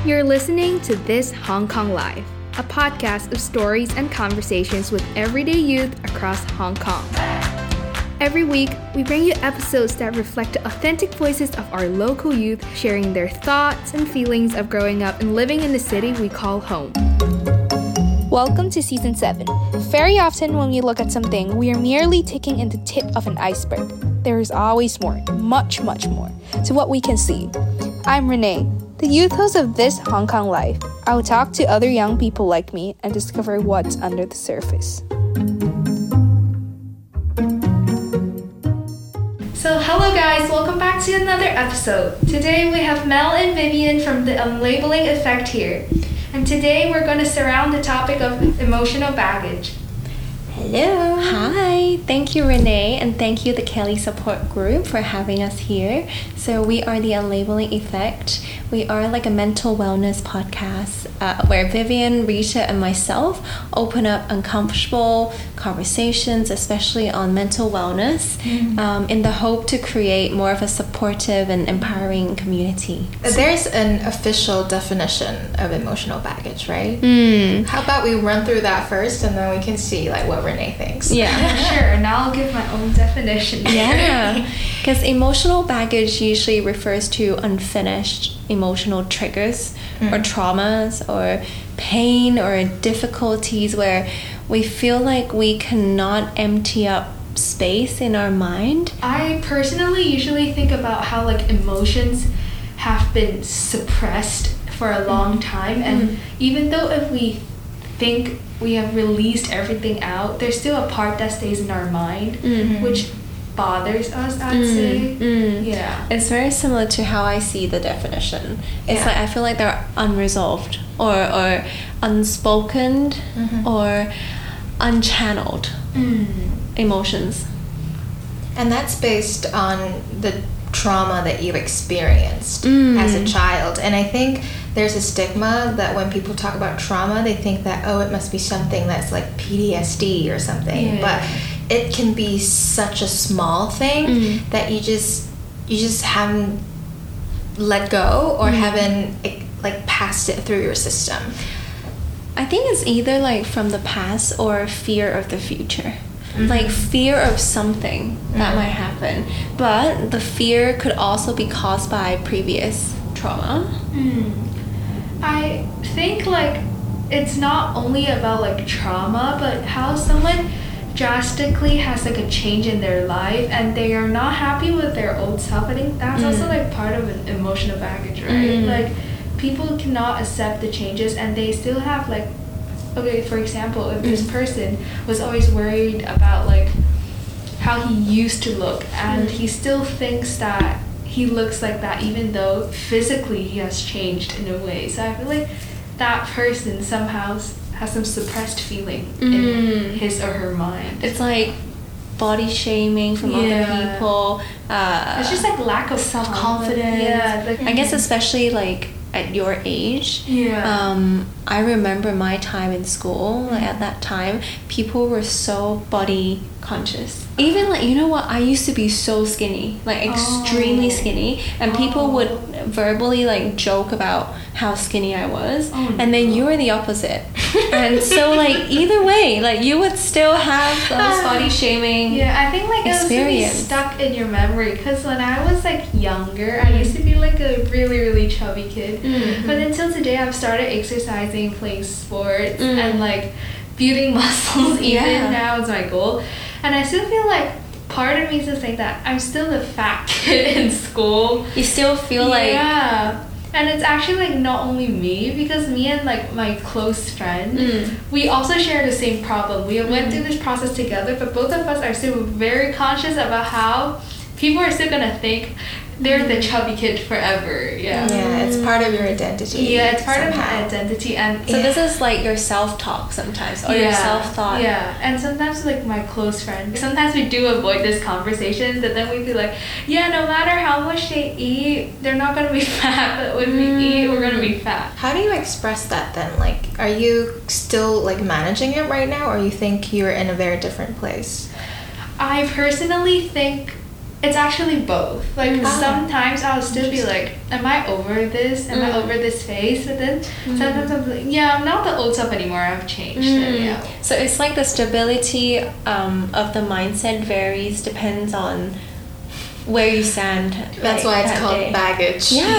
You're listening to This Hong Kong Life, a podcast of stories and conversations with everyday youth across Hong Kong. Every week, we bring you episodes that reflect the authentic voices of our local youth, sharing their thoughts and feelings of growing up and living in the city we call home. Welcome to Season 7. Very often when we look at something, we are merely taking in the tip of an iceberg. There is always more, much more, to what we can see. I'm Renee, the youth host of This Hong Kong Life. I will talk to other young people like me and discover what's under the surface. So hello guys, welcome back to another episode. Today we have Mel and Vivian from the Unlabeling Effect here. And today we're going to surround the topic of emotional baggage. Hello. Hi. Thank you, Renee, and thank you, the Kelly Support Group, for having us here. So we are the Unlabeling Effect. We are like a mental wellness podcast where Vivian, Rita, and myself open up uncomfortable conversations, especially on mental wellness, in the hope to create more of a supportive and empowering community. There's an official definition of emotional baggage, right? How about we run through that first, and then we can see like what Renee thinks. Yeah, sure. And I'll give my own definition. Yeah, because emotional baggage usually refers to unfinished emotional triggers or traumas or pain or difficulties where we feel like we cannot empty up space in our mind. I personally usually think about how like emotions have been suppressed for a long time, and even though if we think we have released everything out, there's still a part that stays in our mind, which bothers us, I'd say. Yeah. It's very similar to how I see the definition. It's like I feel like they're unresolved or unspoken or unchanneled emotions. And that's based on the trauma that you experienced as a child. And I think there's a stigma that when people talk about trauma, they think that, oh, it must be something that's like PTSD or something. Yeah. But it can be such a small thing that you just haven't let go or haven't like passed it through your system. I think it's either like from the past or fear of the future. Like fear of something that might happen. But the fear could also be caused by previous trauma. I think like it's not only about like trauma, but how someone drastically has like a change in their life and they are not happy with their old self. I think that's also like part of an emotional baggage, right? Like people cannot accept the changes and they still have like, okay, for example, if this person was always worried about like how he used to look and he still thinks that he looks like that even though physically he has changed in a way. So I feel like that person somehow has some suppressed feeling in his or her mind. It's like body shaming from other people. It's just like lack of self-confidence. Yeah, like, I guess especially like at your age. I remember my time in school. Like at that time, people were so body conscious. Even like, you know what, I used to be so skinny, like extremely skinny, and people would verbally like joke about how skinny I was, and then you were the opposite. And so like either way, like you would still have those body shaming. Yeah, I think like it was really stuck in your memory because when I was like younger, I used to be like a really chubby kid, but until today I've started exercising, playing sports, and like building muscles. Even now is my goal, and I still feel like part of me is like that I'm still the fat kid in school. You still feel like and it's actually like not only me, because me and like my close friend, we also share the same problem. We went through this process together, but both of us are still very conscious about how people are still gonna think they're the chubby kid forever. Yeah, it's part of your identity. Yeah, it's part of my identity. And so this is like your self-talk sometimes, or your self-thought. Yeah, and sometimes like my close friend, sometimes we do avoid this conversation, but then we'd be like, yeah, no matter how much they eat, they're not gonna be fat, but when we eat, we're gonna be fat. How do you express that then? Like, are you still like managing it right now, or you think you're in a very different place? I personally think it's actually both. Like sometimes I'll still be like, am I over this? Am I over this phase? But then sometimes I'm like, yeah, I'm not the old self anymore. I've changed. And, yeah. So it's like the stability of the mindset varies, depends on where you stand. That's why it's called day. Baggage. Yeah.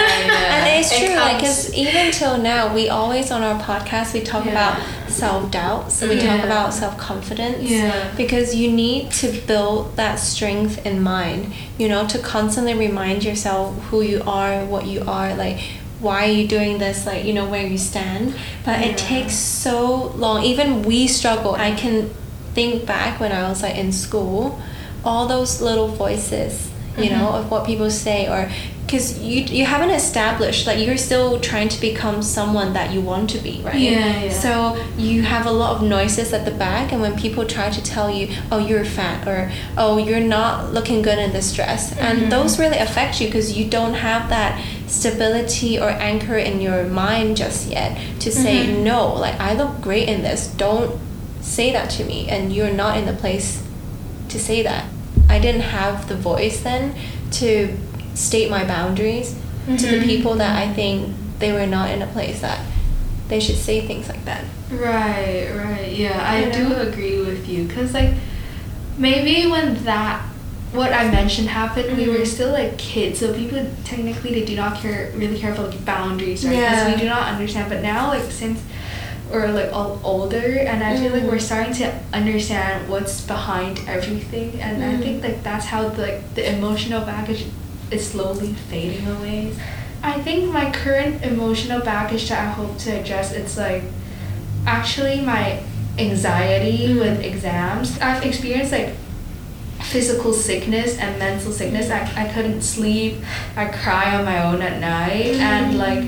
And it's true, like, comes- because even till now, we always on our podcast, we talk about self-doubt. So we talk about self-confidence. Yeah. Because you need to build that strength in mind, you know, to constantly remind yourself who you are, what you are, like, why are you doing this, like, you know, where you stand. But it takes so long. Even we struggle. I can think back when I was, like, in school, all those little voices, you know, of what people say, or because you haven't established, like, you're still trying to become someone that you want to be, right? So you have a lot of noises at the back, and when people try to tell you, oh, you're fat, or oh, you're not looking good in this dress, and those really affect you because you don't have that stability or anchor in your mind just yet to say, no, like, I look great in this, don't say that to me, and you're not in the place to say that. I didn't have the voice then to state my boundaries to the people that I think they were not in a place that they should say things like that. Right, yeah, I do agree with you, because, like, maybe when what I mentioned happened, we were still, like, kids, so people technically, they do not really care about boundaries, right? Because we do not understand, but now, like, since we're, like, all older, and I feel like we're starting to understand what's behind everything, and I think, like, that's how the emotional baggage is slowly fading away. I think my current emotional baggage that I hope to address, it's, like, actually my anxiety with exams. I've experienced, like, physical sickness and mental sickness. I couldn't sleep, I cry on my own at night, and, like,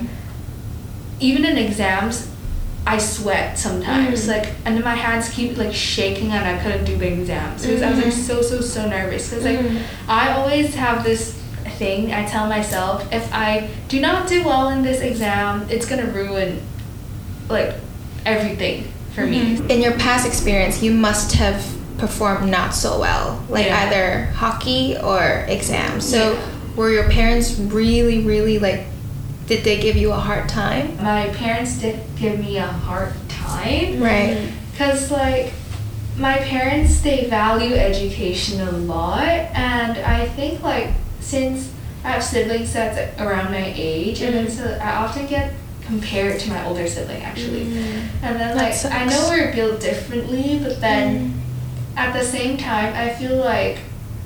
even in exams, I sweat sometimes, like, and then my hands keep, like, shaking, and I couldn't do the exams because I was, like, so nervous, because, like, I always have this thing I tell myself, if I do not do well in this exam, it's gonna ruin, like, everything for me. In your past experience, you must have performed not so well, like either hockey or exams. So were your parents really, like, did they give you a hard time? My parents did give me a hard time. Right. Because, like, my parents, they value education a lot. And I think, like, since I have siblings that's, like, around my age, and then so I often get compared to my older sibling, actually. And then, like, I know we're built differently, but then at the same time, I feel like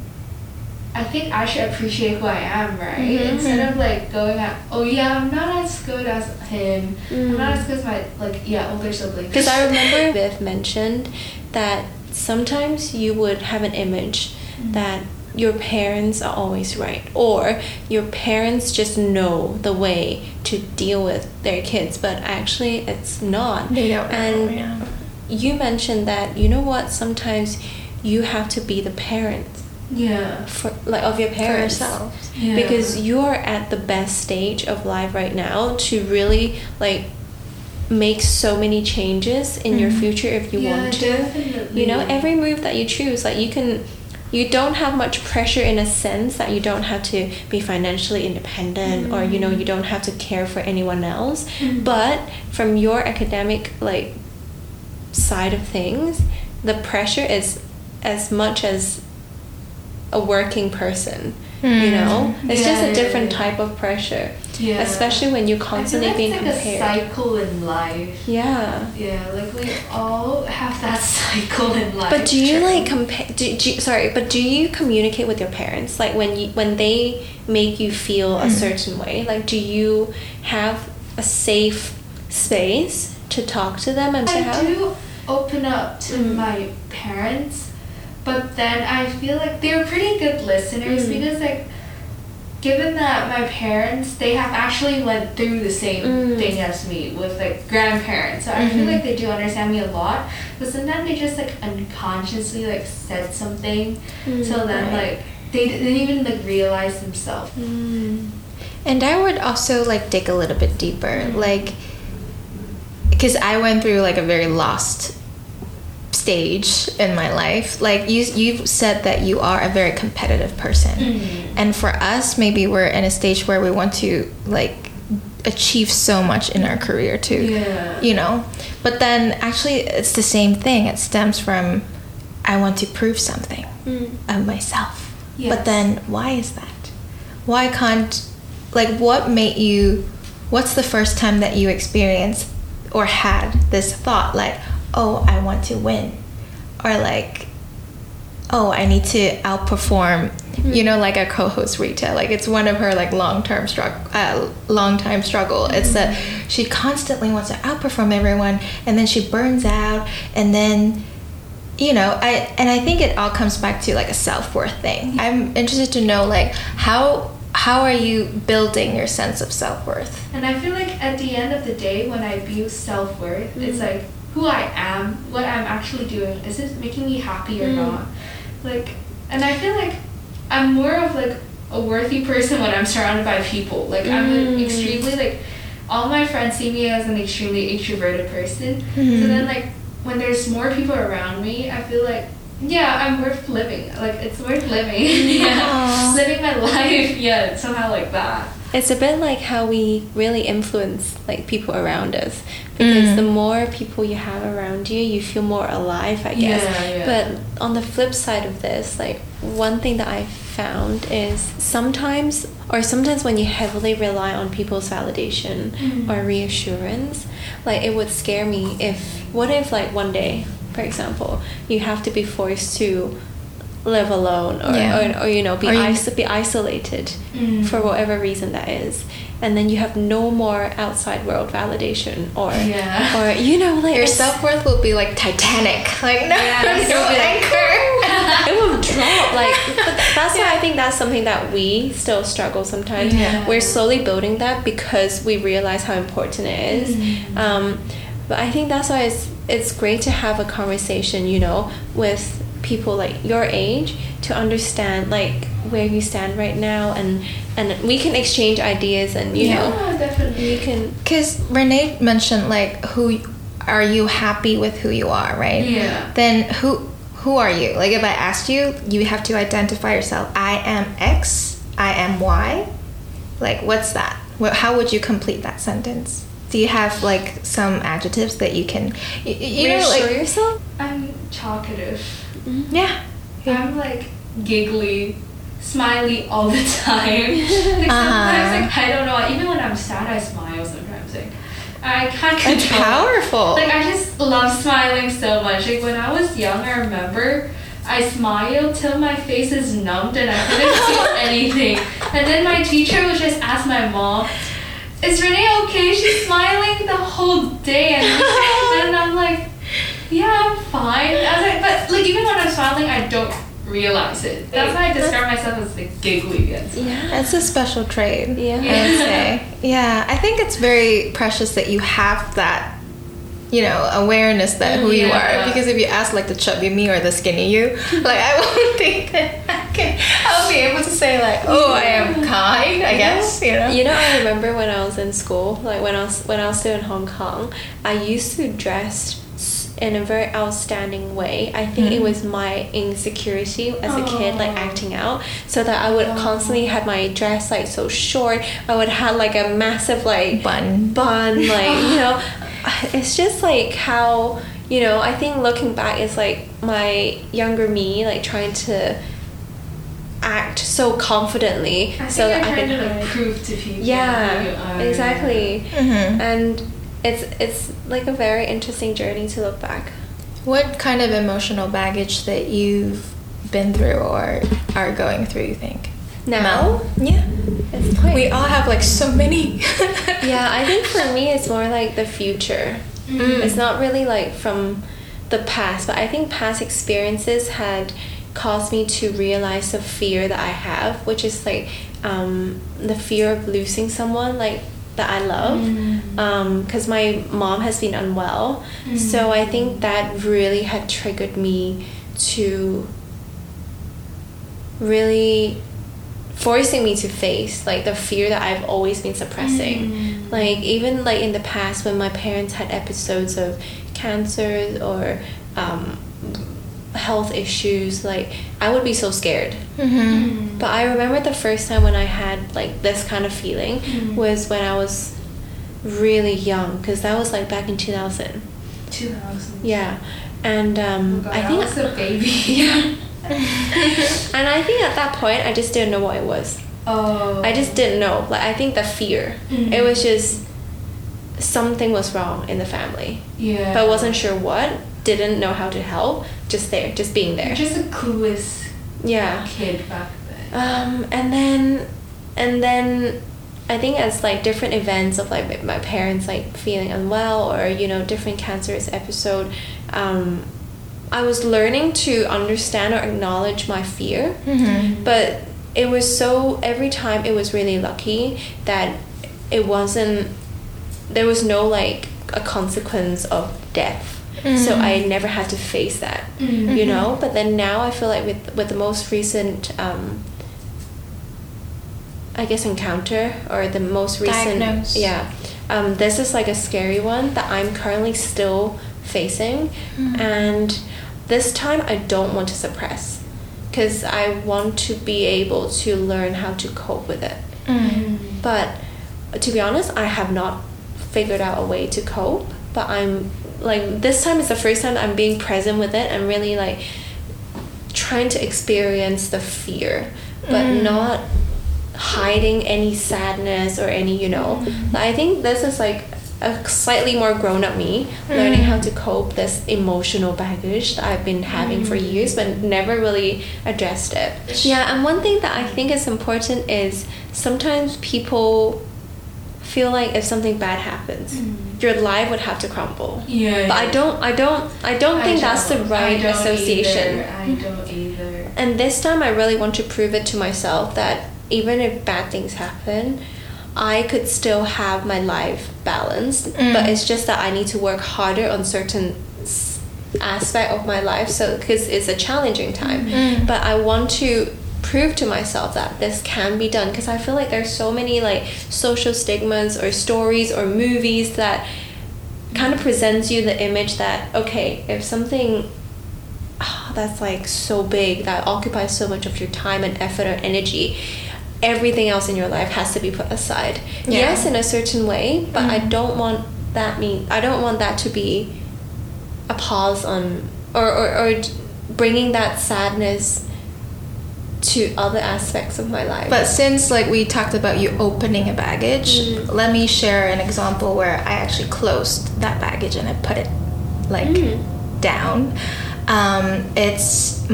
I think I should appreciate who I am, right? Instead of, like, going at, oh yeah, I'm not as good as him. I'm not as good as my, like, older sibling. Because I remember Viv mentioned that sometimes you would have an image that your parents are always right, or your parents just know the way to deal with their kids, but actually it's not. They don't and know, you mentioned that, you know what, sometimes you have to be the parent for, like, of your parents, for yourselves. because you're at the best stage of life right now to really, like, make so many changes in your future if you want to. Definitely. You know, every move that you choose, like, you don't have much pressure in a sense that you don't have to be financially independent, or, you know, you don't have to care for anyone else. But from your academic, like, side of things, the pressure is as much as a working person, you know? It's just a different type of pressure. Especially when you're constantly being like compared. Like a cycle in life. Yeah, like, we all have that cycle in life. but do you like compare? But do you communicate with your parents, like, when they make you feel a certain way? Like, do you have a safe space to talk to them and say I do open up to my parents, but then I feel like they're pretty good listeners because, like, given that my parents, they have actually went through the same thing as me with, like, grandparents, so I feel like they do understand me a lot, but sometimes they just, like, unconsciously, like, said something, so then like they didn't even, like, realize themselves. And I would also, like, dig a little bit deeper, like, because I went through, like, a very lost stage in my life, like you've said that you are a very competitive person, and for us, maybe we're in a stage where we want to like achieve so much in our career too. Yeah. You know, but then actually it's the same thing. It stems from I want to prove something of myself. Yes. But then why is that? Why can't, like, what's the first time that you experienced or had this thought like, oh, I want to win, or like, oh, I need to outperform, you know, like our co-host Rita, like it's one of her like long-time struggle. It's that she constantly wants to outperform everyone, and then she burns out, and then, you know, I think it all comes back to like a self-worth thing. I'm interested to know like how are you building your sense of self-worth? And I feel like at the end of the day, when I view self-worth, it's like who I am, what I'm actually doing. Is it making me happy or not? Like, and I feel like I'm more of like a worthy person when I'm surrounded by people. Like I'm an extremely like, all my friends see me as an extremely introverted person. So then like when there's more people around me, I feel like, yeah, I'm worth living. Like it's worth living. Yeah, living my life. Yeah, somehow like that. It's a bit like how we really influence like people around us, because the more people you have around you, you feel more alive, I guess. Yeah. But on the flip side of this, like one thing that I found is sometimes when you heavily rely on people's validation or reassurance, like it would scare me what if like one day, for example, you have to be forced to live alone or you know, be isolated for whatever reason that is, and then you have no more outside world validation or you know, like your self-worth will be like Titanic, like no anchor. It will drop, like, but that's why I think that's something that we still struggle sometimes. We're slowly building that because we realize how important it is. But I think that's why it's great to have a conversation, you know, with people like your age, to understand like where you stand right now, and we can exchange ideas, and you know, definitely we can, because Renee mentioned like, who are you happy with who you are, right? Yeah. Then who are you? Like if I asked you, you have to identify yourself. I am X, I am Y. Like what's that? How would you complete that sentence? Do you have like some adjectives that you can you know, like yourself? I'm talkative. Yeah. I'm like giggly, smiley all the time. Like sometimes like, I don't know, even when I'm sad I smile sometimes. Like I can't control. It's powerful. Like I just love smiling so much. Like when I was young, I remember I smiled till my face is numbed and I couldn't feel anything. And then my teacher would just ask my mom, "Is Renee okay? She's smiling the whole day." And I'm like, yeah, I'm fine. I was like, but like even when I'm smiling, I don't realize it. That's why I describe myself as like giggly. Yeah, it's a special trait. Yeah, I would say. Yeah, I think it's very precious that you have that, you know, awareness that who you are. Because if you ask like the chubby me or the skinny you, like I won't think that I'll be able to say like, oh, I am kind, I guess, you know. You know, I remember when I was in school, like when I was still in Hong Kong, I used to dress in a very outstanding way. I think it was my insecurity as a kid, like acting out, so that I would constantly have my dress like so short. I would have like a massive like bun, like you know. It's just like how, you know, I think looking back, it's like my younger me like trying to act so confidently so that I can like prove to people. Yeah, exactly. And it's like a very interesting journey to look back. What kind of emotional baggage that you've been through or are going through, you think? Now? Yeah. It's quite, we all have like so many. Yeah, I think for me it's more like the future. It's not really like from the past, but I think past experiences had caused me to realize the fear that I have, which is like the fear of losing someone like that I love, because my mom has been unwell. So I think that really had triggered me to really forcing me to face like the fear that I've always been suppressing. Like even like in the past when my parents had episodes of cancer or health issues, like I would be so scared. Mm-hmm. But I remember the first time when I had like this kind of feeling was when I was really young, because that was like back in 2000. 2000. Yeah. And I think I was a baby. Yeah. And I think at that point I just didn't know what it was. Oh. I just didn't know. Like, I think the fear. It was just something was wrong in the family. Yeah. But I wasn't sure what. Didn't know how to help. Just there, just being there. Just a clueless kid back then. And then I think as like different events of like my parents like feeling unwell, or you know, different cancerous episode, I was learning to understand or acknowledge my fear. But it was every time it was really lucky that it wasn't, there was no like a consequence of death. So I never had to face that, you know. But then now I feel like with the most recent I guess encounter, or the most recent this is like a scary one that I'm currently still facing. And this time I don't want to suppress, because I want to be able to learn how to cope with it. But to be honest, I have not figured out a way to cope. But I'm like, this time is the first time I'm being present with it and really like trying to experience the fear, but not hiding any sadness or any, you know. I think this is like a slightly more grown-up me learning how to cope this emotional baggage that I've been having for years but never really addressed it. Yeah, and one thing that I think is important is sometimes people feel like if something bad happens, your life would have to crumble. But I don't think that's the right association. I don't either. And this time I really want to prove it to myself that even if bad things happen, I could still have my life balanced. But it's just that I need to work harder on certain aspect of my life, so because it's a challenging time. But I want to prove to myself that this can be done, because I feel like there's so many like social stigmas or stories or movies that kind of presents you the image that, okay, if something that's like so big, that occupies so much of your time and effort or energy, everything else in your life has to be put aside. Yes, in a certain way, but I don't want that to be a pause on or bringing that sadness to other aspects of my life. But since like we talked about you opening a baggage, let me share an example where I actually closed that baggage and I put it like down. It's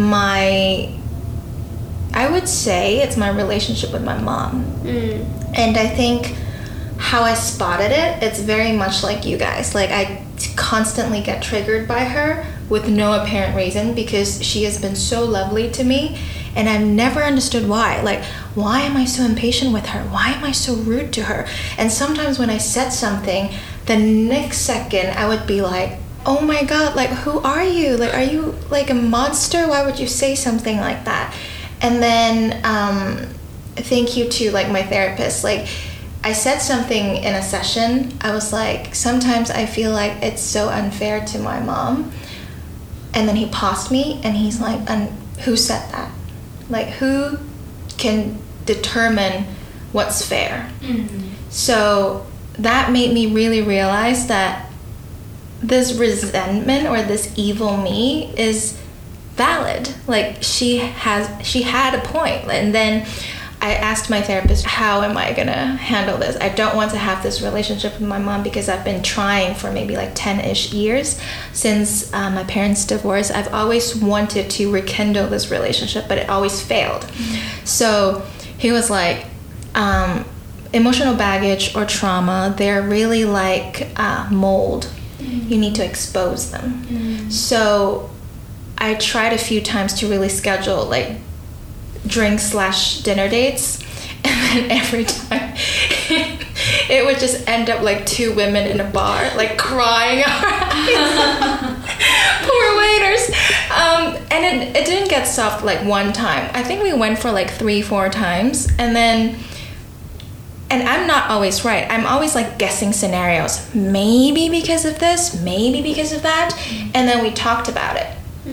I would say it's my relationship with my mom. And I think how I spotted it, it's very much like you guys. Like, I constantly get triggered by her with no apparent reason, because she has been so lovely to me and I've never understood why. Like, why am I so impatient with her? Why am I so rude to her? And sometimes when I said something, the next second I would be like, oh my god, like, who are you? Like, are you like a monster? Why would you say something like that? And then thank you to like my therapist. Like, I said something in a session. I was like, sometimes I feel like it's so unfair to my mom. And then he paused me and he's like, and who said that? Like, who can determine what's fair? So that made me really realize that this resentment or this evil me is valid. Like, she had a point. And then I asked my therapist, how am I gonna handle this? I don't want to have this relationship with my mom, because I've been trying for maybe like 10-ish years since my parents' divorce. I've always wanted to rekindle this relationship, but it always failed. So he was like, emotional baggage or trauma, they're really like mold. You need to expose them. So I tried a few times to really schedule like drink/dinner dates, and then every time it would just end up like two women in a bar like crying our eyes. Poor waiters. And it didn't get solved like one time. I think we went for like 3-4 times, and I'm not always right. I'm always like guessing scenarios. Maybe because of this, maybe because of that. And then we talked about it.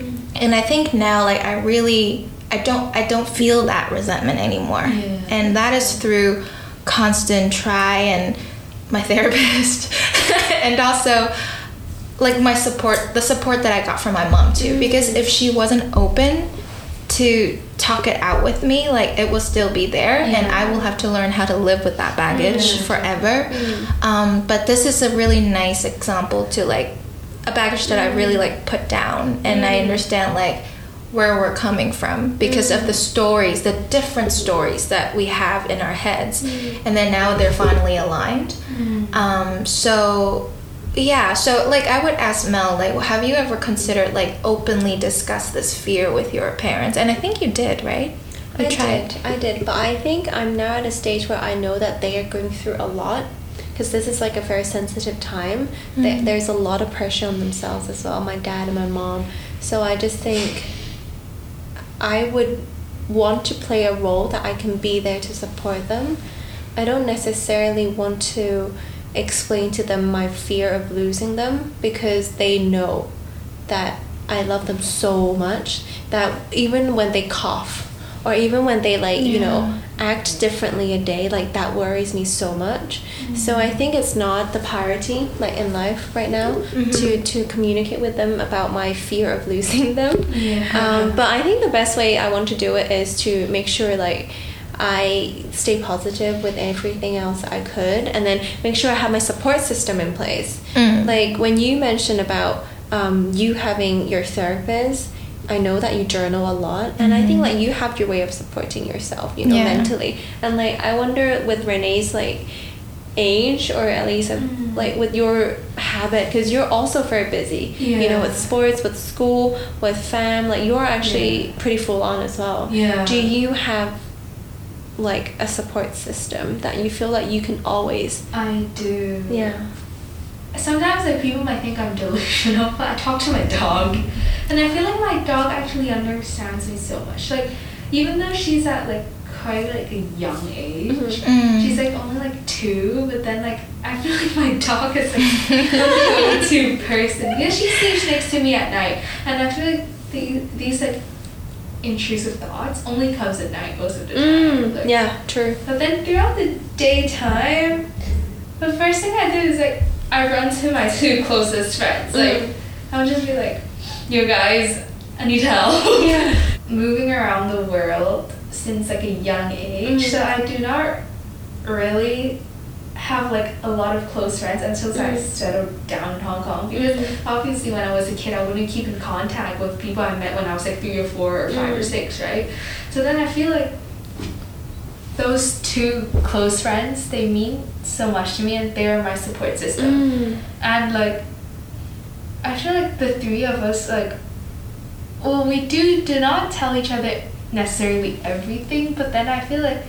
And I think now, like, I don't feel that resentment anymore. Yeah. And that is through constant try and my therapist and also like the support that I got from my mom too. Because if she wasn't open to talk it out with me, like, it will still be there, and I will have to learn how to live with that baggage forever. But this is a really nice example to, like, a baggage that I really, like, put down, and I understand, like, where we're coming from because of the stories, the different stories that we have in our heads, and then now they're finally aligned. So like, I would ask Mel, like, have you ever considered, like, openly discuss this fear with your parents? And I think you did, right? I did, but I think I'm now at a stage where I know that they are going through a lot, because this is like a very sensitive time. There's a lot of pressure on themselves as well, my dad and my mom. So I just think I would want to play a role that I can be there to support them. I don't necessarily want to explain to them my fear of losing them, because they know that I love them so much that even when they cough or even when they, like, you know, act differently a day, like, that worries me so much. So I think it's not the priority, like, in life right now to communicate with them about my fear of losing them. But I think the best way I want to do it is to make sure, like, I stay positive with everything else I could, and then make sure I have my support system in place. Like, when you mentioned about you having your therapist, I know that you journal a lot, and I think, like, you have your way of supporting yourself, you know, mentally. And, like, I wonder with Renee's, like, age, or at least like with your habit, because you're also very busy, you know, with sports, with school, with fam, like, you're actually pretty full on as well. Do you have, like, a support system that you feel like you can always... I do. Sometimes, like, people might think I'm delusional, but I talk to my dog, and I feel like my dog actually understands me so much. Like, even though she's at, like, quite, like, a young age, she's, like, only, like, 2, but then, like, I feel like my dog is, like, the go-to person, because she sleeps next to me at night, and I feel like these like, intrusive thoughts only comes at night most of the time. Like, true. But then throughout the daytime, the first thing I do is, like, I run to my 2 closest friends. Like, I'll just be like, "You guys, I need help." Moving around the world since, like, a young age, so I do not really have, like, a lot of close friends until I settled down in Hong Kong, because obviously when I was a kid I wouldn't keep in contact with people I met when I was, like, 3 or 4 or 5 or 6, right? So then I feel like those 2 close friends, they mean so much to me, and they are my support system. And, like, I feel like the 3 of us, like, well, we do not tell each other necessarily everything, but then I feel like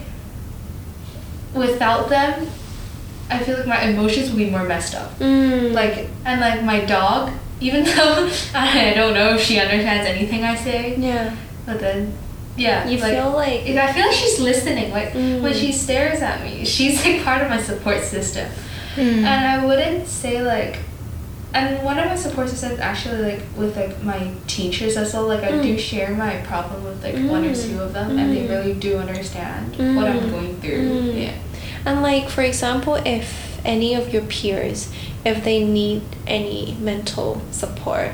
without them, I feel like my emotions would be more messed up. Like, and, like, my dog, even though I don't know if she understands anything I say, but then you like, feel like... I feel like she's listening. Like, when she stares at me, she's, like, part of my support system. And I wouldn't say, like, and one of my support systems actually, like, with, like, my teachers as well, like, I do share my problem with, like, 1 or 2 of them, and they really do understand what I'm going through. And, like, for example, if any of your peers, if they need any mental support,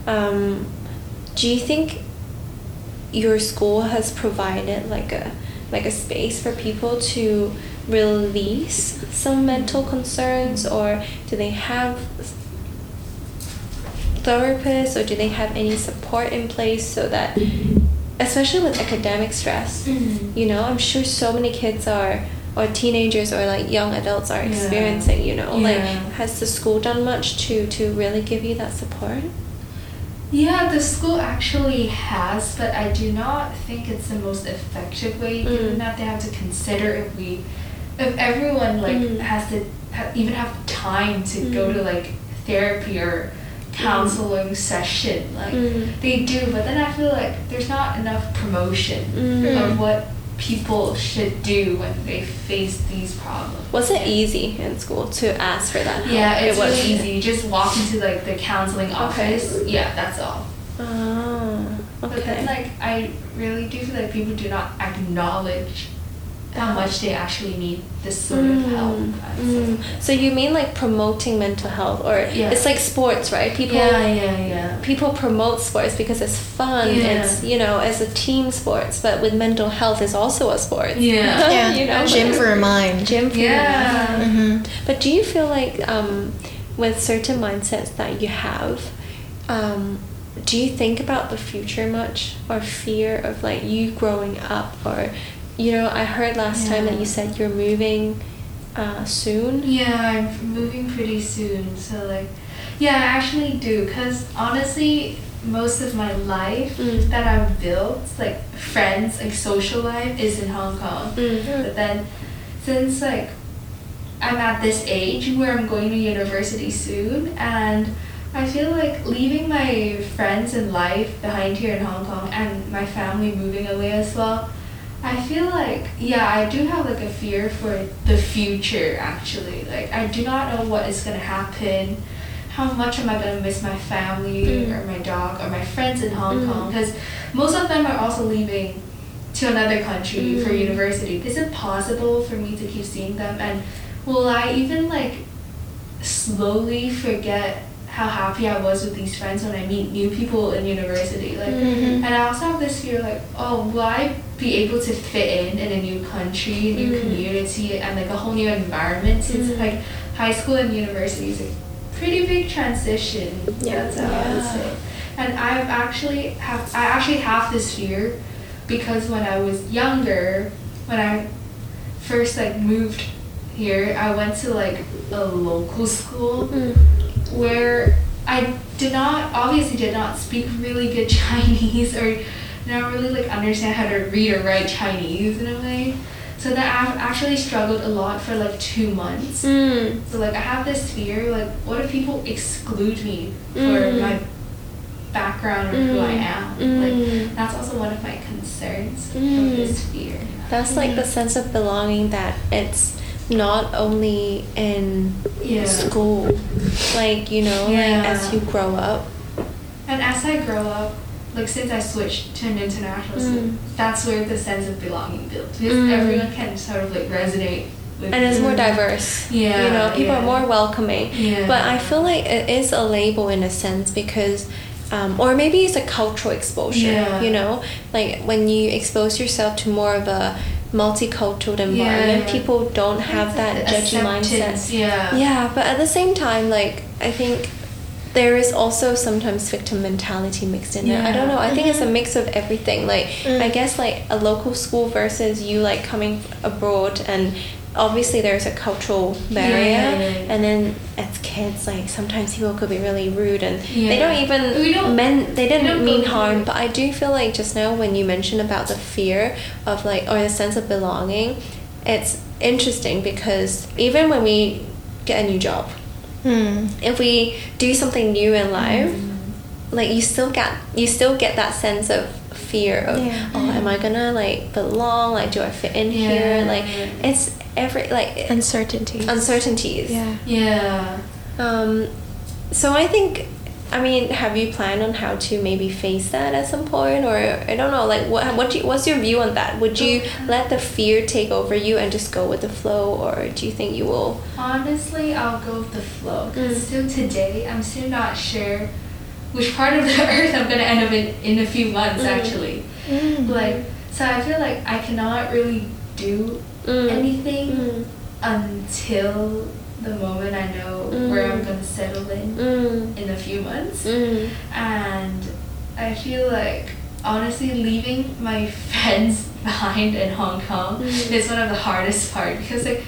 do you think your school has provided, like a space for people to release some mental concerns, or do they have therapists, or do they have any support in place so that, especially with academic stress, you know, I'm sure so many kids are, or teenagers, or, like, young adults are experiencing, you know, like, has the school done much to really give you that support? Yeah, the school actually has, but I do not think it's the most effective way, given that they have to consider if everyone, like, has to even have time to go to, like, therapy or counseling session, like, they do, but then I feel like there's not enough promotion of what people should do when they face these problems. Was it easy in school to ask for that help? Yeah, it was really easy. You just walk into, like, the counseling office. Yeah, that's all. But Okay. then, like, I really do feel like people do not acknowledge how much they actually need this sort of help. I'd say. So you mean like promoting mental health, or Yeah. it's like sports, right? People Yeah. people promote sports because it's fun. Yeah. It's, you know, as a team sports, but with mental health is also a sport. Yeah. Yeah, You know, gym like- for your mind. Gym for your Yeah. mind. Mm-hmm. But do you feel like with certain mindsets that you have, do you think about the future much, or fear of like you growing up, or, you know, I heard last time that you said you're moving soon. Yeah, I'm moving pretty soon. So, like, yeah, I actually do. Because honestly, most of my life that I've built, like friends, like social life, is in Hong Kong. But then, since like I'm at this age where I'm going to university soon, and I feel like leaving my friends and life behind here in Hong Kong and my family moving away as well, I feel like, yeah, I do have like a fear for the future actually. Like, I do not know what is going to happen. How much am I going to miss my family or my dog or my friends in Hong Kong? Because most of them are also leaving to another country for university. Is it possible for me to keep seeing them? And will I even like slowly forget how happy I was with these friends when I meet new people in university? Like, and I also have this fear like, oh, will I be able to fit in a new country, new community, and like a whole new environment, since like high school and university is a pretty big transition. Yeah. That's how I would say. And I actually have this fear because when I was younger, when I first like moved here, I went to like a local school where I obviously did not speak really good Chinese, or not really like understand how to read or write Chinese in a way. So that I've actually struggled a lot for like 2 months. So like I have this fear, like what if people exclude me for my background or who I am? Like that's also one of my concerns of this fear. That's like the sense of belonging, that it's not only in school, like, you know, like as you grow up. And as I grow up, like since I switched to an international school, that's where the sense of belonging built, because everyone can sort of like resonate with And it's more diverse. Yeah, You know, people are more welcoming. Yeah. But I feel like it is a label in a sense, because or maybe it's a cultural exposure. Yeah. You know, like when you expose yourself to more of a multicultural environment, people don't have that judgy mindset. Yeah, but at the same time, like, I think there is also sometimes victim mentality mixed in it. I don't know. I think it's a mix of everything. Like, I guess like a local school versus you like coming abroad, and obviously there's a cultural barrier. And then as kids, like sometimes people could be really rude, and they don't even they didn't mean harm. But I do feel like just now when you mentioned about the fear of like, or the sense of belonging, it's interesting because even when we get a new job, if we do something new in life, like you still get that sense of fear of oh, am I gonna like belong, like do I fit in here, like it's every like uncertainties. So I think, I mean, have you planned on how to maybe face that at some point, or I don't know, like what's your view on that? Would you let the fear take over you and just go with the flow, or do you think you will? Honestly, I'll go with the flow, because still today I'm still not sure which part of the earth I'm gonna end up in a few months actually. Like, so I feel like I cannot really do anything until the moment I know where I'm gonna settle in a few months. And I feel like honestly leaving my friends behind in Hong Kong is one of the hardest part, because like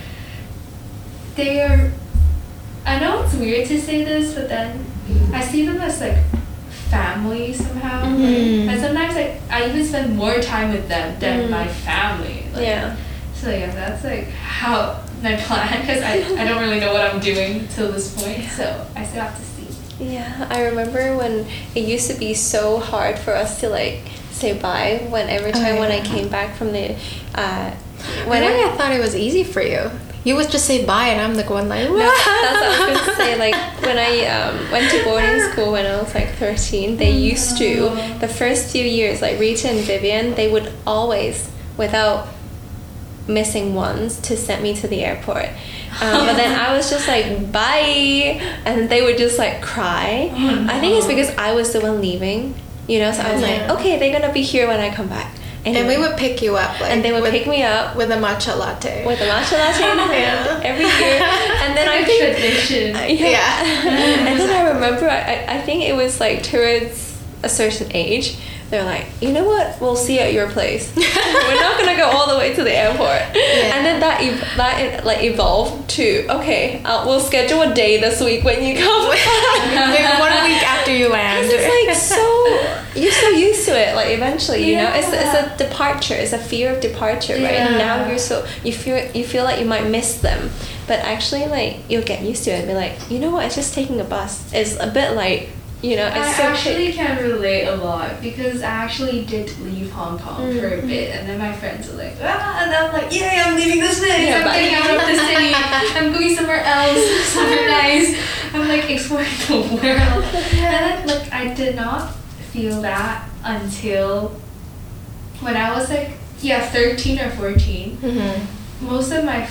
I know it's weird to say this, but then I see them as like family somehow. And sometimes like I even spend more time with them than my family. Like, so yeah, that's like how my plan, because I don't really know what I'm doing till this point, so I still have to see. Yeah, I remember when it used to be so hard for us to like say bye when every time when I came back from the I thought it was easy for you. You would just say bye, and I'm the one like, No, that's what I was going to say. Like, when I went to boarding school when I was like 13, they used to, the first few years, like Rita and Vivian, they would always, without missing once, to send me to the airport. But then I was just like, bye, and they would just like cry. I think it's because I was the one leaving, you know, so I was like, okay, they're going to be here when I come back. Anyway. And we would pick you up, like, and they would pick me up with a matcha latte. With a matcha latte in hand every year, and then I think tradition. Yeah. And then I remember, I think it was like towards a certain age, they're like, you know what? We'll see you at your place. We're not gonna go all the way to the airport. Yeah. And then that like evolved to, okay, we'll schedule a day this week when you come. Maybe 1 week after you land. It's like so you're so used to it. Like eventually, you know, it's a departure. It's a fear of departure, right? And now you feel like you might miss them, but actually, like you'll get used to it and be like, you know what? It's just taking a bus. It's a bit like. You know, I actually can relate a lot because I actually did leave Hong Kong for a bit, and then my friends are like, and I'm like, yay, I'm leaving this place, I'm getting out of the city, I'm going somewhere else, somewhere nice, I'm like exploring the world. And then, like, I did not feel that until when I was like, 13 or 14. Most of my,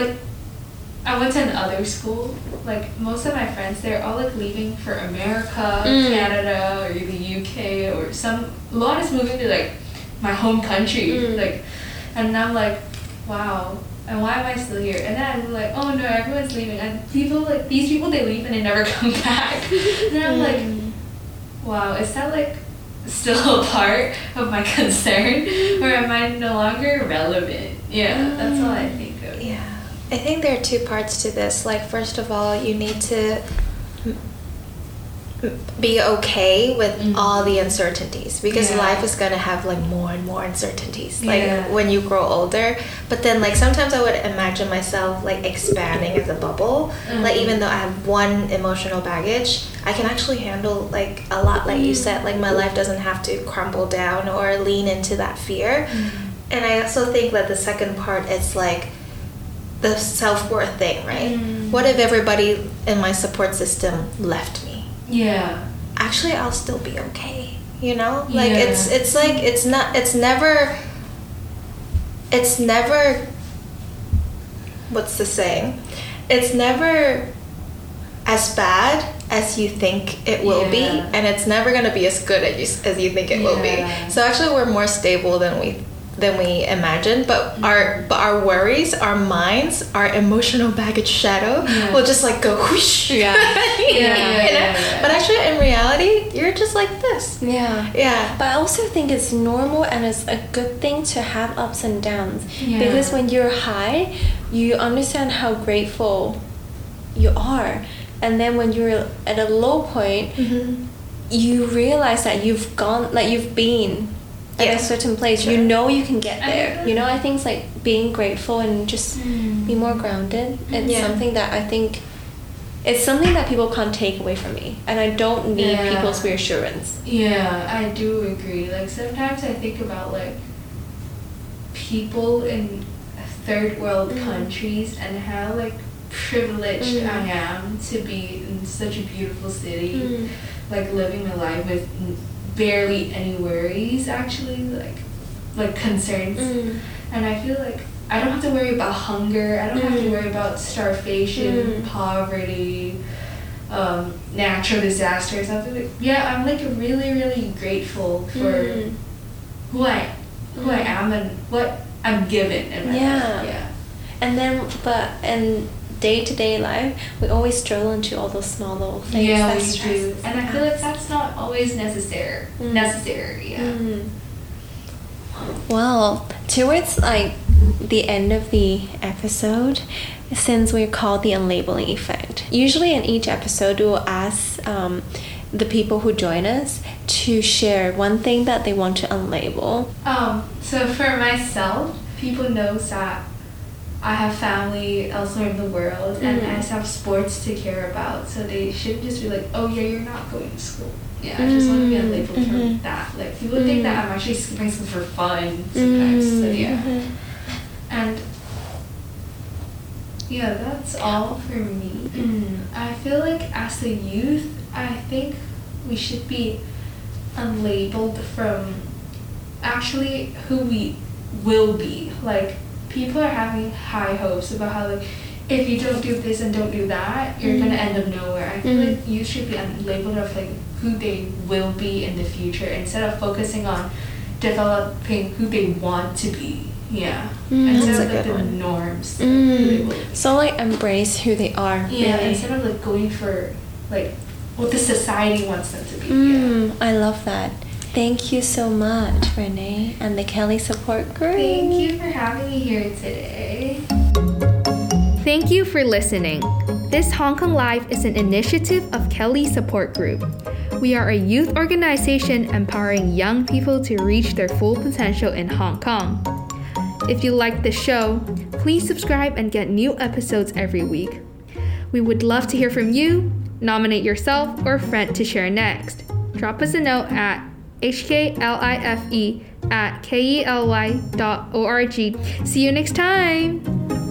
I went to another school. Like, most of my friends, they're all like leaving for America, Canada, or the UK, or a lot is moving to like my home country. Like, and I'm like, wow, and why am I still here? And then I'm like, oh no, everyone's leaving, and these people they leave and they never come back. And then I'm like, wow, is that like still a part of my concern, or am I no longer relevant? Yeah, that's all I think of. Yeah. I think there are two parts to this. Like, first of all, you need to be okay with all the uncertainties, because life is going to have like more and more uncertainties like when you grow older. But then, like, sometimes I would imagine myself like expanding as a bubble. Like, even though I have one emotional baggage, I can actually handle like a lot. Like you said, like my life doesn't have to crumble down or lean into that fear. And I also think that the second part is like the self-worth thing, right? What if everybody in my support system left me? Yeah. Actually, I'll still be okay, you know? Like, it's like, it's never, what's the saying? It's never as bad as you think it will be, and it's never going to be as good as you think it will be. So actually, we're more stable than we imagine, but our worries, our minds, our emotional baggage shadow will just like go whoosh. You know? But actually, in reality, you're just like this. But I also think it's normal and it's a good thing to have ups and downs, because when you're high, you understand how grateful you are, and then when you're at a low point, you realize that you've been at a certain place. You know you can get there. You know, I think it's like being grateful and just be more grounded. It's something that I think it's something that people can't take away from me, and I don't need people's reassurance. I do agree. Like, sometimes I think about like people in third world countries and how like privileged I am to be in such a beautiful city, like living my life with barely any worries, actually, like concerns. And I feel like I don't have to worry about hunger, I don't have to worry about starvation, poverty, natural disasters. I'm like really, really grateful for who I am and what I'm given in my life. And then day-to-day life, we always stroll into all those small little things. We do. And I feel like that's not always necessary. Well, towards like the end of the episode, since we're called the Unlabeling Effect, usually in each episode we'll ask the people who join us to share one thing that they want to unlabel. So for myself, people know that I have family elsewhere in the world, and I just have sports to care about, so they shouldn't just be like, oh yeah, you're not going to school. I just want to be unlabeled from that. Like, people think that I'm actually skipping school for fun sometimes, so And Yeah, that's all for me. I feel like as a youth, I think we should be unlabeled from actually who we will be. Like, people are having high hopes about how, like, if you don't do this and don't do that, you're gonna end up nowhere. I feel like you should be unlabeled of like who they will be in the future instead of focusing on developing who they want to be. Yeah. Instead of like the norms. Who they will be. So like embrace who they are. Yeah, really. instead of like going for like what the society wants them to be. Yeah. I love that. Thank you so much, Renee, and the Kelly Support Group. Thank you for having me here today. Thank you for listening. This Hong Kong Live is an initiative of Kelly Support Group. We are a youth organization empowering young people to reach their full potential in Hong Kong. If you like the show, please subscribe and get new episodes every week. We would love to hear from you. Nominate yourself or friend to share next. Drop us a note at hklife@kely.org. See you next time!